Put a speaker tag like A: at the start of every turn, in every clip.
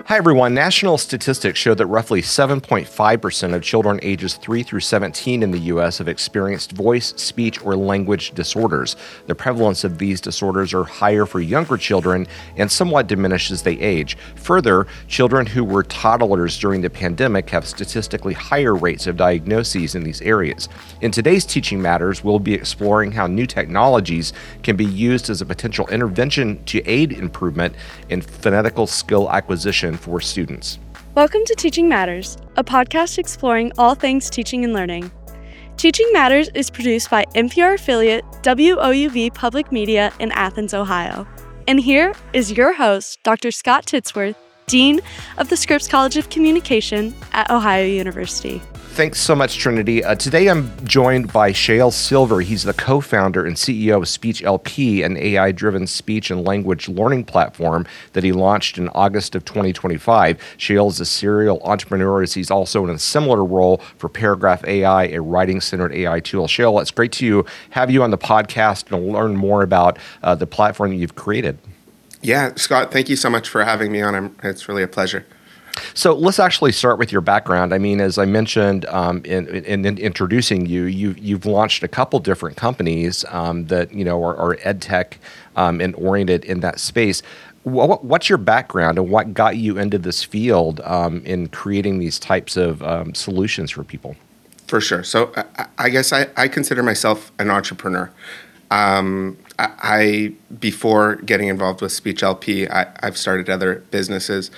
A: Hi, everyone. National statistics show that roughly 7.5% of children ages 3 through 17 in the U.S. have experienced voice, speech, or language disorders. The prevalence of these disorders are higher for younger children and somewhat diminished as they age. Further, children who were toddlers during the pandemic have statistically higher rates of diagnoses in these areas. In today's Teaching Matters, we'll be exploring how new technologies can be used as a potential intervention to aid improvement in phonetical skill acquisition for students.
B: Welcome to Teaching Matters, a podcast exploring all things teaching and learning. Teaching Matters is produced by NPR affiliate WOUV Public Media in Athens, Ohio. And here is your host, Dr. Scott Titsworth, Dean of the Scripps College of Communication at Ohio University.
A: Thanks so much, Trinity. Today I'm joined by Shael Silver. He's the co-founder and CEO of SpeechLP, an AI-driven speech and language learning platform that he launched in August of 2025. Shael is a serial entrepreneur as he's also in a similar role for Paragraph AI, a writing-centered AI tool. Shael, it's great to have you on the podcast and learn more about the platform that you've created.
C: Yeah, Scott, thank you so much for having me on. It's really a pleasure.
A: So let's actually start with your background. I mean, as I mentioned in introducing you, you've launched a couple different companies that are ed tech and oriented in that space. What's your background and what got you into this field in creating these types of solutions for people?
C: For sure. So I guess I consider myself an entrepreneur. Before getting involved with SpeechLP, I've started other businesses.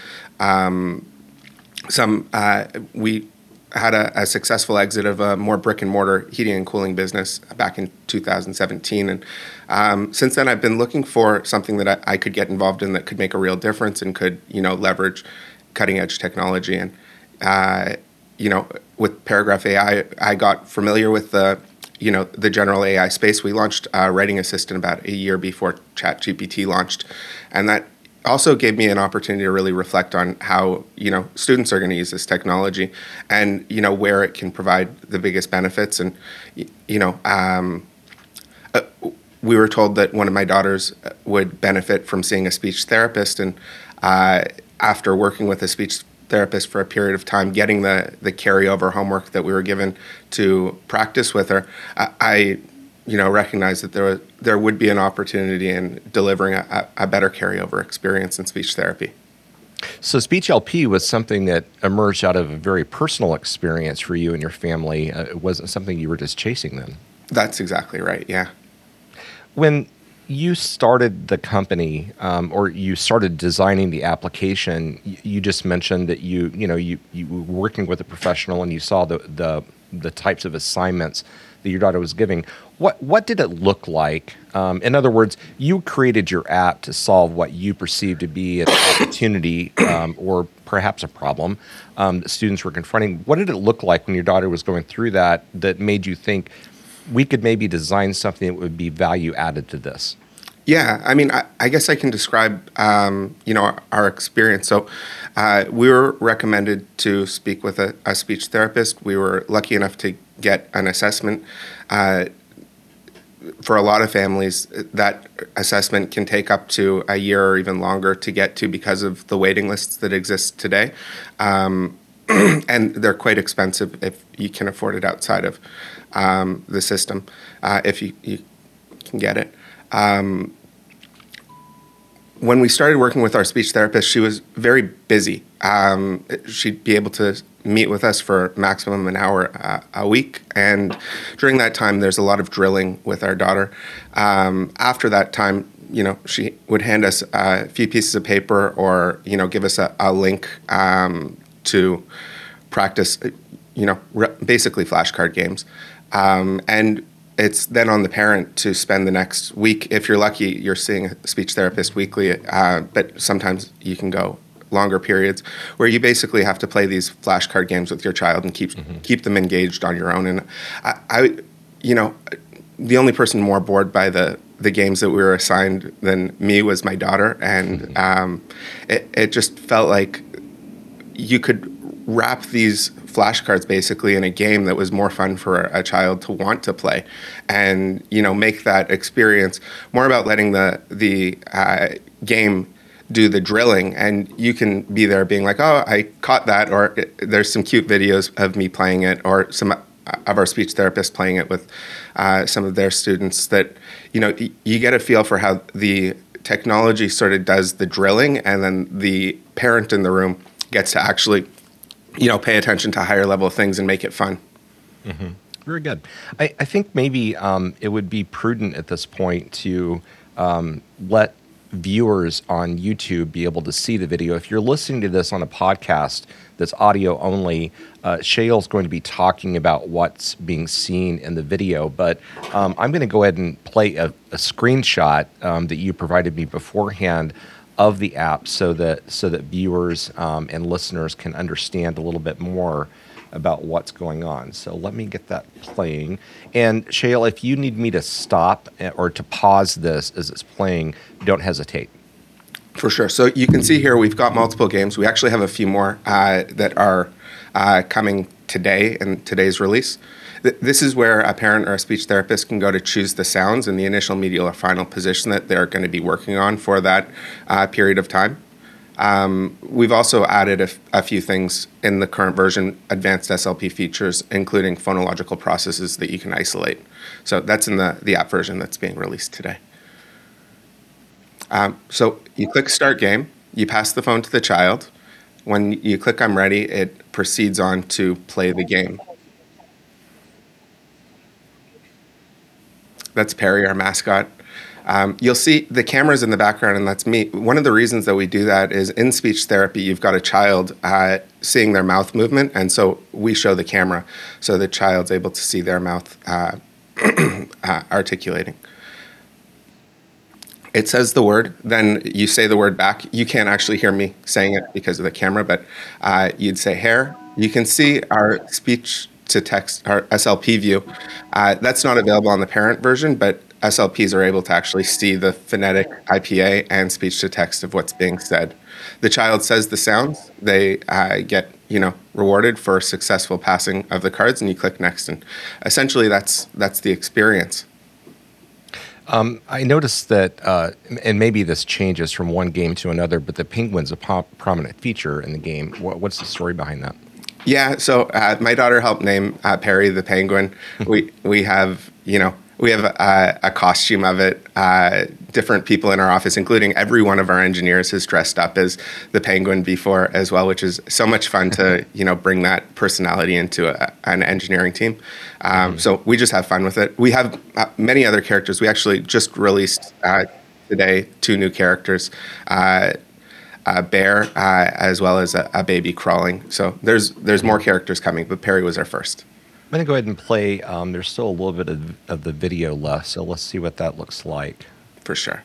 C: We had a successful exit of a more brick and mortar heating and cooling business back in 2017. And since then, I've been looking for something that I could get involved in that could make a real difference and could, leverage cutting edge technology. And, with Paragraph AI, I got familiar with the general AI space. We launched Writing Assistant about a year before ChatGPT launched. And that also gave me an opportunity to really reflect on how, students are going to use this technology and, where it can provide the biggest benefits. And, we were told that one of my daughters would benefit from seeing a speech therapist. And after working with a speech therapist for a period of time, getting the carryover homework that we were given to practice with her, I recognized that there would be an opportunity in delivering a better carryover experience in speech therapy.
A: So SpeechLP was something that emerged out of a very personal experience for you and your family. It wasn't something you were just chasing then.
C: That's exactly right, yeah.
A: When you started the company or you started designing the application, you just mentioned that you were working with a professional and you saw the types of assignments that your daughter was giving. What did it look like? In other words, you created your app to solve what you perceived to be an opportunity or perhaps a problem that students were confronting. What did it look like when your daughter was going through that made you think we could maybe design something that would be value added to this?
C: Yeah, I mean, I guess I can describe, our experience. So we were recommended to speak with a speech therapist. We were lucky enough to get an assessment. For a lot of families, that assessment can take up to a year or even longer to get to because of the waiting lists that exist today. And they're quite expensive if you can afford it outside of the system, if you can get it. When we started working with our speech therapist, she was very busy. She'd be able to meet with us for maximum an hour a week. And during that time, there's a lot of drilling with our daughter. After that time, she would hand us a few pieces of paper or, give us a link to practice, basically flashcard games. And it's then on the parent to spend the next week. If you're lucky, you're seeing a speech therapist weekly, but sometimes you can go longer periods where you basically have to play these flashcard games with your child and keep them engaged on your own. And I the only person more bored by the games that we were assigned than me was my daughter, and it just felt like you could wrap these flashcards basically in a game that was more fun for a child to want to play, and make that experience more about letting the game do the drilling, and you can be there being like, oh, I caught that, or there's some cute videos of me playing it, or some of our speech therapists playing it with some of their students, that, you get a feel for how the technology sort of does the drilling, and then the parent in the room gets to actually, pay attention to higher level things and make it fun.
A: Mm-hmm. Very good. I think maybe it would be prudent at this point to let viewers on YouTube be able to see the video. If you're listening to this on a podcast that's audio only, Shayl's going to be talking about what's being seen in the video, but I'm going to go ahead and play a screenshot that you provided me beforehand of the app so that viewers and listeners can understand a little bit more about what's going on. So let me get that playing. And Shayl, if you need me to stop or to pause this as it's playing, don't hesitate.
C: For sure. So you can see here we've got multiple games. We actually have a few more that are coming today in today's release. This is where a parent or a speech therapist can go to choose the sounds in the initial, medial, or final position that they're going to be working on for that period of time. We've also added a few things in the current version, advanced SLP features, including phonological processes that you can isolate. So that's in the app version that's being released today. So you click Start Game, you pass the phone to the child. When you click I'm ready, it proceeds on to play the game. That's Perry, our mascot. You'll see the camera's in the background, and that's me. One of the reasons that we do that is in speech therapy, you've got a child seeing their mouth movement, and so we show the camera so the child's able to see their mouth articulating. It says the word, then you say the word back. You can't actually hear me saying it because of the camera, but you'd say hair. You can see our speech to text, our SLP view. That's not available on the parent version, but SLPs are able to actually see the phonetic IPA and speech to text of what's being said. The child says the sounds, they get rewarded for successful passing of the cards, and you click next, and essentially that's the experience.
A: I noticed that, and maybe this changes from one game to another, but the penguin's a prominent feature in the game. What's the story behind that?
C: Yeah, so my daughter helped name Perry the penguin. We have a costume of it. Different people in our office, including every one of our engineers, has dressed up as the penguin before as well, which is so much fun to bring that personality into an engineering team. So we just have fun with it. We have many other characters. We actually just released today 2 new characters. A bear, as well as a baby crawling. So there's more characters coming, but Perry was our first.
A: I'm going to go ahead and play. There's still a little bit of the video left, so let's see what that looks like.
C: For sure.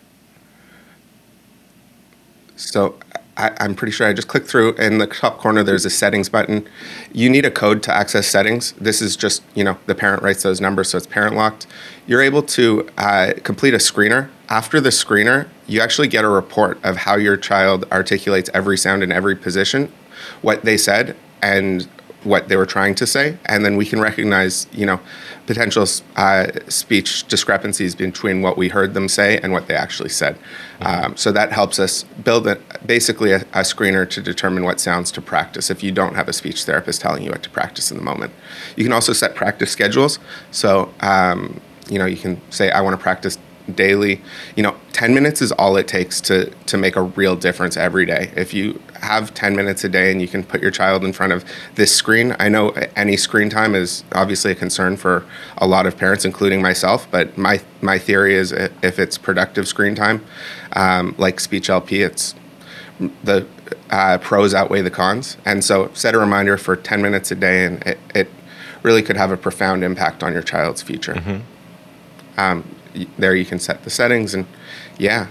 C: So I'm pretty sure I just clicked through. In the top corner, there's a settings button. You need a code to access settings. This is just, the parent writes those numbers, so it's parent locked. You're able to complete a screener. After the screener, you actually get a report of how your child articulates every sound in every position, what they said, and what they were trying to say, and then we can recognize, potential speech discrepancies between what we heard them say and what they actually said. So that helps us build basically a screener to determine what sounds to practice if you don't have a speech therapist telling you what to practice in the moment. You can also set practice schedules. So, you can say, I want to practice daily. 10 minutes is all it takes to make a real difference every day. If you have 10 minutes a day and you can put your child in front of this screen, I know any screen time is obviously a concern for a lot of parents, including myself, but my theory is if it's productive screen time, like Speech LP, it's the pros outweigh the cons. And so set a reminder for 10 minutes a day, and it really could have a profound impact on your child's future. Mm-hmm. There you can set the settings, and yeah.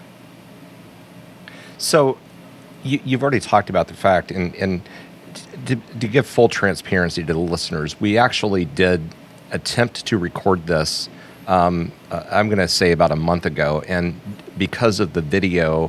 A: So you've already talked about the fact, and to give full transparency to the listeners, we actually did attempt to record this, I'm going to say about a month ago, and because of the video,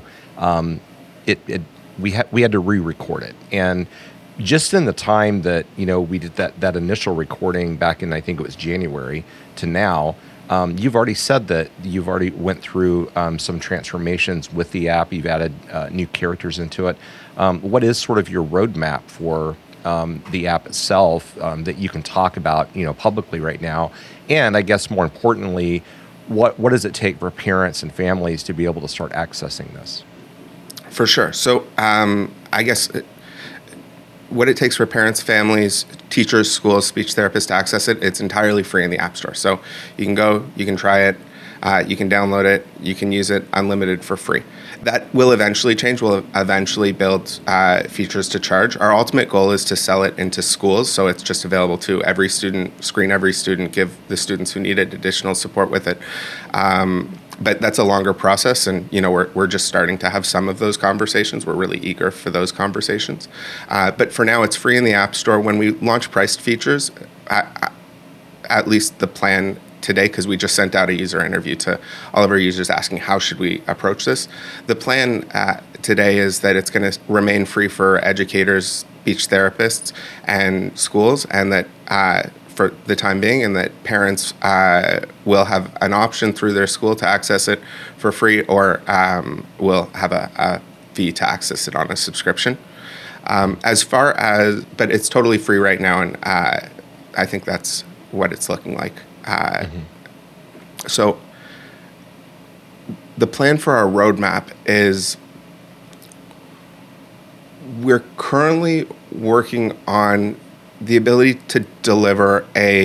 A: we had to re-record it. And just in the time that we did that initial recording back in, I think it was January, to now, You've already said that you've already went through some transformations with the app. You've added new characters into it. What is sort of your roadmap for the app itself that you can talk about, publicly right now? And I guess more importantly, what does it take for parents and families to be able to start accessing this?
C: For sure. So I guess what it takes for parents, families, teachers, schools, speech therapists to access it, it's entirely free in the App Store. So you can go, you can try it, you can download it, you can use it unlimited for free. That will eventually change. We'll eventually build features to charge. Our ultimate goal is to sell it into schools, so it's just available to every student, screen every student, give the students who need it additional support with it. But that's a longer process, and we're just starting to have some of those conversations. We're really eager for those conversations. But for now, it's free in the App Store. When we launch priced features, at least the plan today, because we just sent out a user interview to all of our users asking how should we approach this. The plan today is that it's going to remain free for educators, speech therapists, and schools, and that for the time being, and that parents will have an option through their school to access it for free, or will have a fee to access it on a subscription. But it's totally free right now, and I think that's what it's looking like. So the plan for our roadmap is we're currently working on the ability to deliver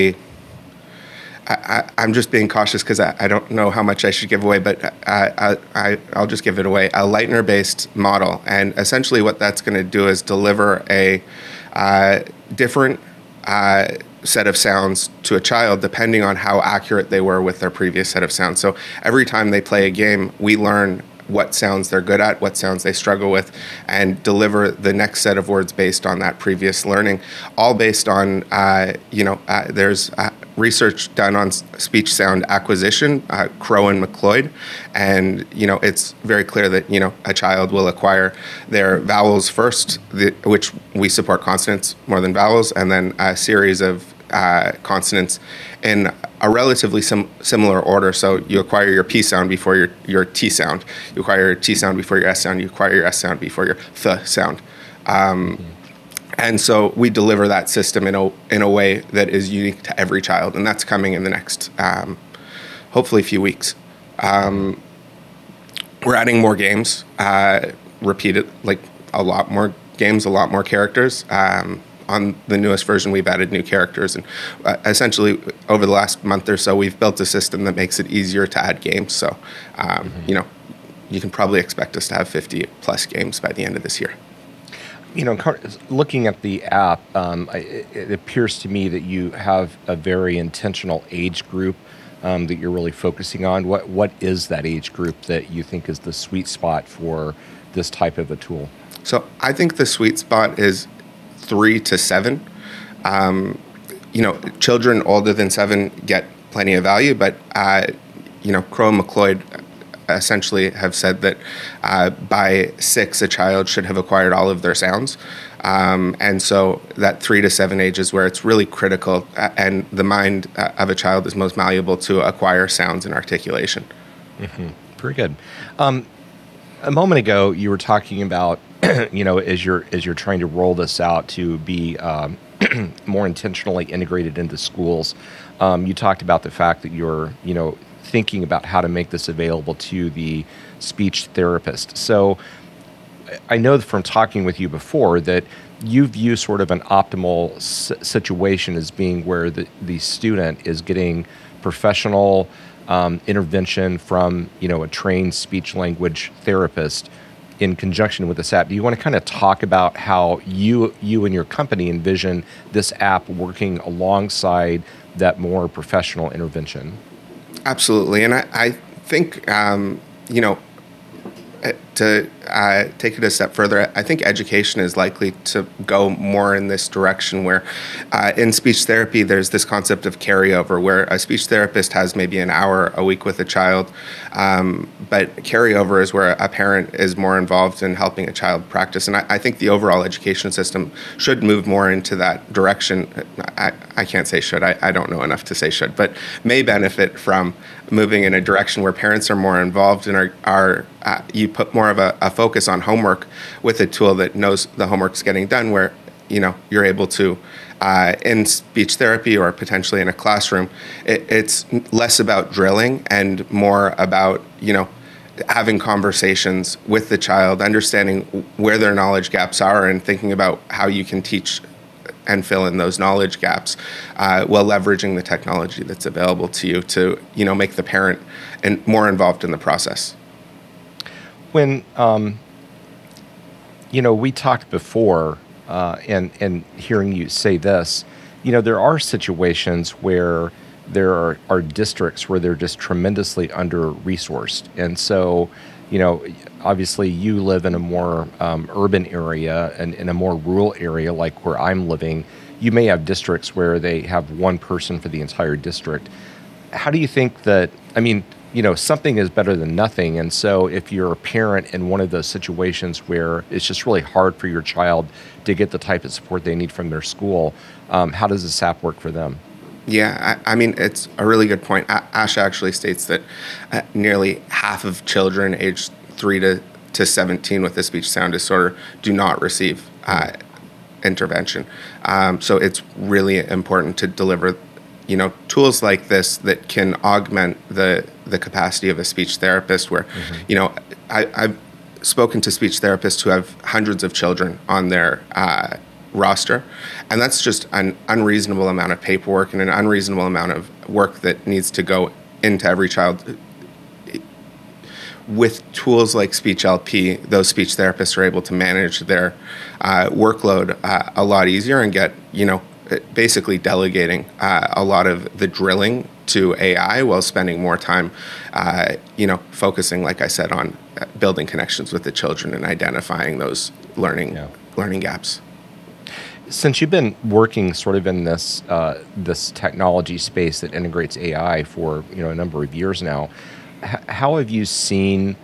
C: I'm just being cautious because I don't know how much I should give away, but I'll just give it away, a Lightner-based model. And essentially what that's going to do is deliver a different set of sounds to a child depending on how accurate they were with their previous set of sounds. So every time they play a game, we learn what sounds they're good at, what sounds they struggle with, and deliver the next set of words based on that previous learning, all based on, there's research done on speech sound acquisition, Crow and McLeod, and, it's very clear that, a child will acquire their vowels first, which we support consonants more than vowels, and then a series of consonants in a relatively similar order. So you acquire your P sound before your T sound. You acquire your T sound before your S sound. You acquire your S sound before your th sound. And so we deliver that system in a way that is unique to every child, and that's coming in the next, hopefully, few weeks. We're adding more games, repeated, like a lot more games, a lot more characters. On the newest version, we've added new characters, and essentially over the last month or so, we've built a system that makes it easier to add games. So, you can probably expect us to have 50 plus games by the end of this year.
A: Looking at the app, it appears to me that you have a very intentional age group that you're really focusing on. What is that age group that you think is the sweet spot for this type of a tool?
C: So I think the sweet spot is 3 to 7. Children older than 7 get plenty of value, but Crow and McLeod essentially have said that by 6, a child should have acquired all of their sounds. And so that 3 to 7 age is where it's really critical, and the mind of a child is most malleable to acquire sounds and articulation.
A: Mm-hmm. Very good. A moment ago, you were talking about, as you're trying to roll this out to be more intentionally integrated into schools, you talked about the fact that you're, thinking about how to make this available to the speech therapist. So I know from talking with you before that you view sort of an optimal situation as being where the student is getting professional intervention from, a trained speech language therapist in conjunction with this app. Do you want to kind of talk about how you and your company envision this app working alongside that more professional intervention?
C: Absolutely. And I think, to take it a step further, I think education is likely to go more in this direction where in speech therapy, there's this concept of carryover where a speech therapist has maybe an hour a week with a child, but carryover is where a parent is more involved in helping a child practice. And I think the overall education system should move more into that direction. I can't say should, I don't know enough to say should, but may benefit from moving in a direction where parents are more involved and are you put more of a focus on homework with a tool that knows the homework's getting done, where you're able to in speech therapy or potentially in a classroom, it's less about drilling and more about having conversations with the child, understanding where their knowledge gaps are and thinking about how you can teach and fill in those knowledge gaps while leveraging the technology that's available to you to make the parent more involved in the process.
A: When we talked before, and hearing you say this, there are situations where there are districts where they're just tremendously under-resourced, and so obviously you live in a more urban area and in a more rural area like where I'm living. You may have districts where they have one person for the entire district. How do you think that, something is better than nothing, and so if you're a parent in one of those situations where it's just really hard for your child to get the type of support they need from their school, how does this app work for them?
C: Yeah, it's a really good point. ASHA actually states that nearly half of children aged 3 to 17 with a speech sound disorder do not receive intervention. So it's really important to deliver tools like this that can augment the capacity of a speech therapist where, I've spoken to speech therapists who have hundreds of children on their roster, and that's just an unreasonable amount of paperwork and an unreasonable amount of work that needs to go into every child. With tools like SpeechLP, those speech therapists are able to manage their workload a lot easier and get, basically delegating a lot of the drilling to AI while spending more time, focusing, like I said, on building connections with the children and identifying those learning gaps.
A: Since you've been working sort of in this this technology space that integrates AI for a number of years now, how have you seen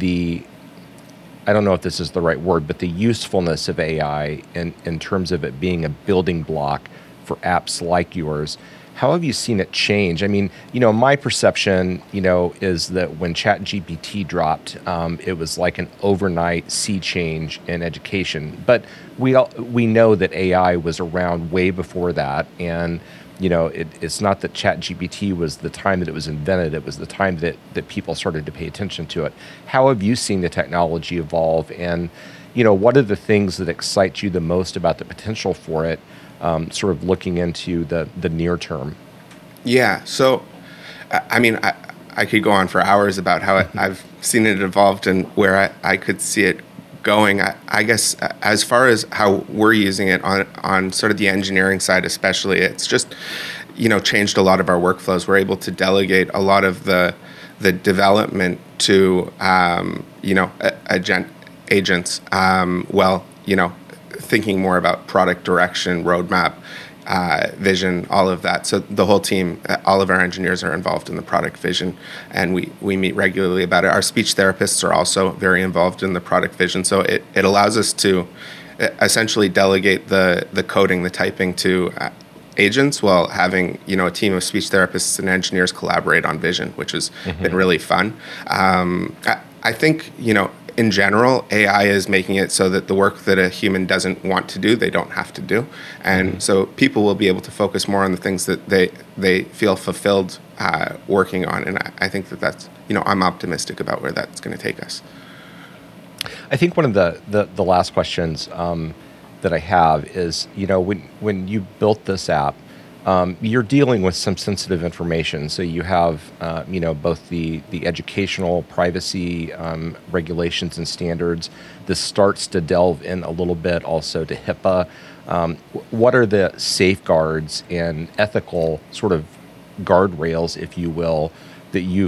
A: I don't know if this is the right word, but the usefulness of AI in terms of it being a building block for apps like yours? How have you seen it change? My perception, is that when ChatGPT dropped, it was like an overnight sea change in education. But we know that AI was around way before that, and it's not that ChatGPT was the time that it was invented; it was the time that people started to pay attention to it. How have you seen the technology evolve, and what are the things that excite you the most about the potential for it? Sort of looking into the near term.
C: Yeah. So, I could go on for hours about how I've seen it evolved and where I could see it going. I guess as far as how we're using it on sort of the engineering side, especially, it's just, changed a lot of our workflows. We're able to delegate a lot of the development to, agents, thinking more about product direction, roadmap, vision, all of that. So the whole team, all of our engineers are involved in the product vision, and we meet regularly about it. Our speech therapists are also very involved in the product vision. So it allows us to essentially delegate the coding, the typing to agents while having, a team of speech therapists and engineers collaborate on vision, which has been really fun. I think, in general, AI is making it so that the work that a human doesn't want to do, they don't have to do. And so people will be able to focus more on the things that they feel fulfilled working on. And I think that's, I'm optimistic about where that's going to take us.
A: I think one of the last questions that I have is, when you built this app, you're dealing with some sensitive information. So you have, both the educational privacy regulations and standards. This starts to delve in a little bit also to HIPAA. What are the safeguards and ethical sort of guardrails, if you will, that you've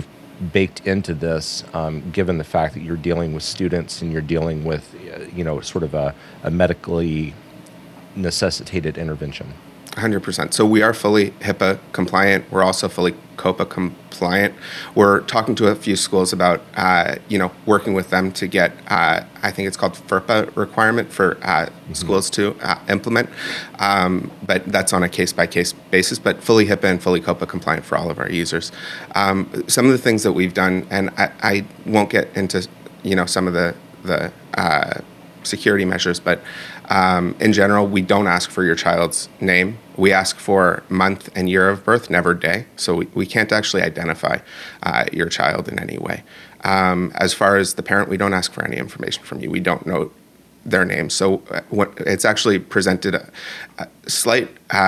A: baked into this, given the fact that you're dealing with students and you're dealing with, sort of a medically necessitated intervention?
C: 100%. So we are fully HIPAA compliant. We're also fully COPA compliant. We're talking to a few schools about, working with them to get, I think it's called FERPA requirement for schools to implement. But that's on a case-by-case basis, but fully HIPAA and fully COPA compliant for all of our users. Some of the things that we've done, and I won't get into, some of the security measures, but in general, we don't ask for your child's name. We ask for month and year of birth, never day. So we can't actually identify your child in any way. As far as the parent, we don't ask for any information from you. We don't know their name. So it's actually presented a slight,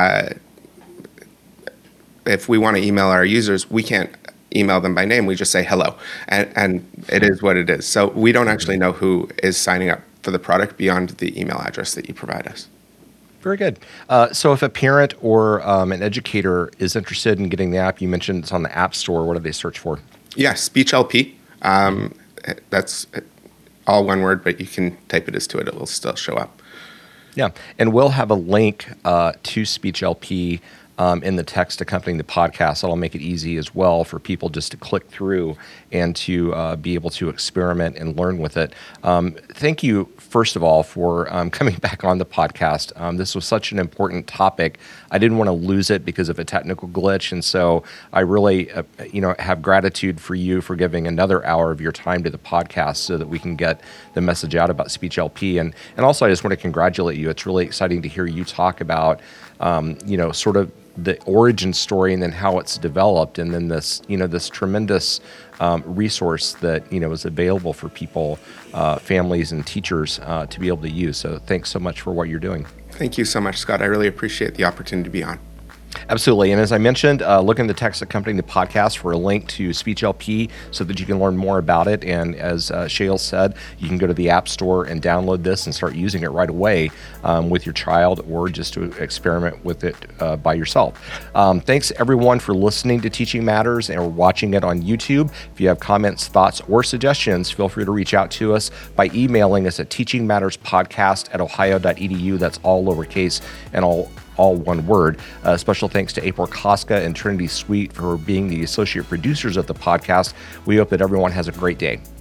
C: if we want to email our users, we can't email them by name. We just say hello, and it is what it is. So we don't actually know who is signing up for the product beyond the email address that you provide us.
A: Very good. So if a parent or an educator is interested in getting the app, you mentioned it's on the App Store. What do they search for?
C: Yeah, SpeechLP. That's all one word, but you can type it as to it. It will still show up.
A: Yeah, and we'll have a link to SpeechLP in the text accompanying the podcast. That'll make it easy as well for people just to click through and to be able to experiment and learn with it. Thank you, first of all, for coming back on the podcast. This was such an important topic. I didn't want to lose it because of a technical glitch, and so I really, have gratitude for you for giving another hour of your time to the podcast so that we can get the message out about SpeechLP. And also, I just want to congratulate you. It's really exciting to hear you talk about, sort of the origin story and then how it's developed, and then this, this tremendous resource that, is available for people, families and teachers to be able to use. So thanks so much for what you're doing.
C: Thank you so much, Scott. I really appreciate the opportunity to be on.
A: Absolutely. And as I mentioned, look in the text accompanying the podcast for a link to SpeechLP so that you can learn more about it. And as Shail said, you can go to the App Store and download this and start using it right away with your child, or just to experiment with it by yourself. Thanks, everyone, for listening to Teaching Matters and watching it on YouTube. If you have comments, thoughts, or suggestions, feel free to reach out to us by emailing us at teachingmatterspodcast@ohio.edu. That's all lowercase and all one word. Special thanks to April Koska and Trinity Sweet for being the associate producers of the podcast. We hope that everyone has a great day.